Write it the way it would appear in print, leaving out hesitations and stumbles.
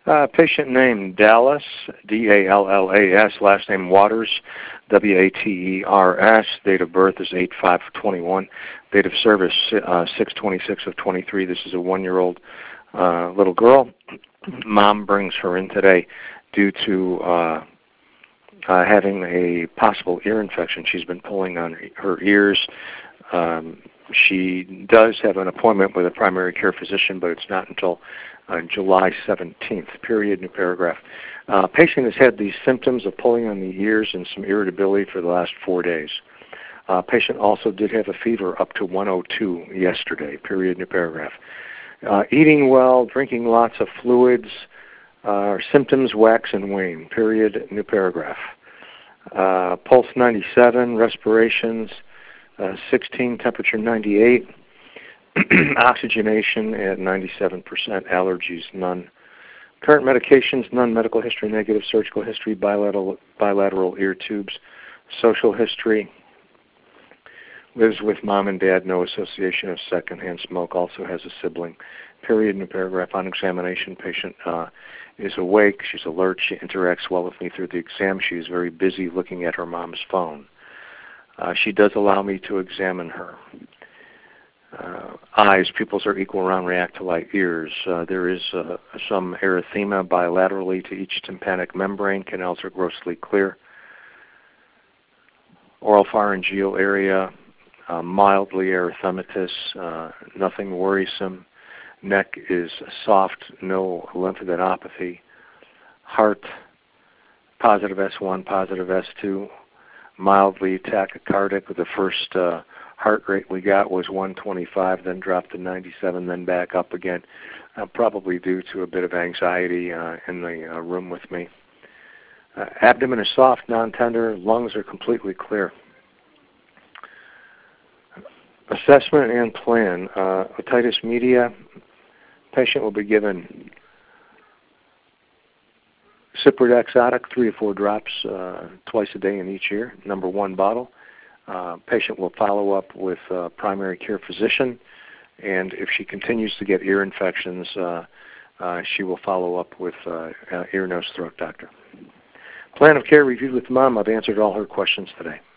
Patient name Dallas, D-A-L-L-A-S, last name Waters, W-A-T-E-R-S. Date of birth is 8/5/21. Date of service 6/26/23. This is a 1-year-old little girl. Mom brings her in today due to having a possible ear infection. She's been pulling on her ears. She does have an appointment with a primary care physician, but it's not until July 17th, period, new paragraph. Patient has had these symptoms of pulling on the ears and some irritability for the last 4 days. Patient also did have a fever up to 102 yesterday, period, new paragraph. Eating well, drinking lots of fluids, symptoms wax and wane, period, new paragraph. Pulse 97, respirations 16, temperature 98, oxygenation at 97%, allergies none. Current medications none, medical history negative, surgical history, bilateral ear tubes, social history, lives with mom and dad, no association of secondhand smoke, also has a sibling, period, new paragraph. On examination, patient is awake, she's alert, she interacts well with me through the exam, she is very busy looking at her mom's phone. She does allow me to examine her. Eyes, pupils are equal, round, react to light. Ears, there is some erythema bilaterally to each tympanic membrane. Canals are grossly clear. Oral pharyngeal area, mildly erythematous, nothing worrisome. Neck is soft, no lymphadenopathy. Heart, positive S1, positive S2. Mildly tachycardic, with the first heart rate we got was 125, then dropped to 97, then back up again, probably due to a bit of anxiety in the room with me. Abdomen is soft, non-tender, lungs are completely clear. Assessment and plan. Otitis media, patient will be given Cyprodex Otic, 3 or 4 drops twice a day in each ear, number 1 bottle. Patient will follow up with a primary care physician, and if she continues to get ear infections, she will follow up with ear, nose, throat doctor. Plan of care reviewed with mom. I've answered all her questions today.